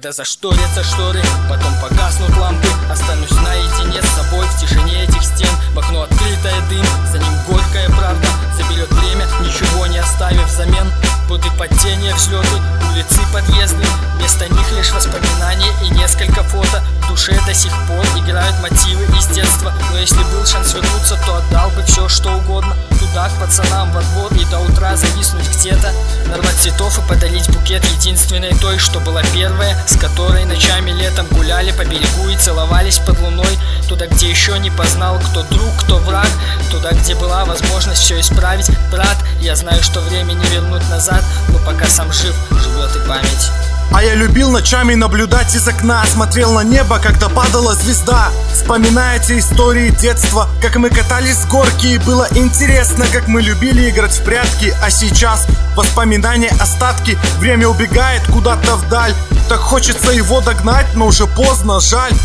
Когда зашторятся шторы, потом погаснут лампы, останусь наедине с собой в тишине этих стен. В окно открытая дым, за ним горькая правда. Заберет время, ничего не оставив взамен. Годы падения, взлеты, улицы, подъезды. Вместо них лишь воспоминания и несколько фото. В душе до сих пор играют мотивы из детства. Но если был шанс вернуться, то отдал бы все, что угодно. Туда, к пацанам во двор, и до утра зависнуть где-то. Нарвать цветов и подарить букет единственной той, что была первая, с которой ночами летом гуляли по берегу и целовались под луной. Туда, где еще не познал, кто друг, кто враг. Туда, где была возможность все исправить. Брат, я знаю, что время не вернуть назад, но пока сам жив, живет и память. А я любил ночами наблюдать из окна, смотрел на небо, когда падала звезда. Вспоминая те истории детства, как мы катались с горки, и было интересно, как мы любили играть в прятки. А сейчас воспоминания, остатки, время убегает куда-то вдаль. Так хочется его догнать, но уже поздно, жаль.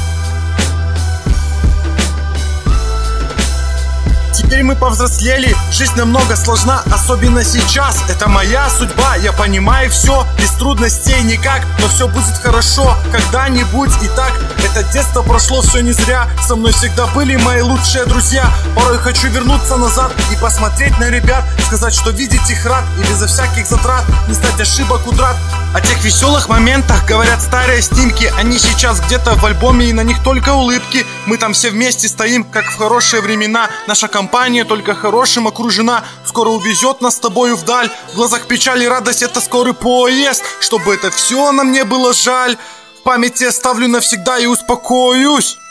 Теперь мы повзрослели, жизнь намного сложна, особенно сейчас. Это моя судьба, я понимаю все, без трудностей никак, но все будет хорошо когда-нибудь. И так, это детство прошло все не зря, со мной всегда были мои лучшие друзья. Порой хочу вернуться назад и посмотреть на ребят, сказать, что видеть их рад, и безо всяких затрат не стать ошибок утрат. О тех веселых моментах говорят старые снимки, они сейчас где-то в альбоме, и на них только улыбки. Мы там все вместе стоим, как в хорошие времена. Наша компания только хорошим окружена. Скоро увезет нас с тобою вдаль. В глазах печаль и радость — это скорый поезд. Чтобы это все нам не было жаль, в памяти оставлю навсегда и успокоюсь.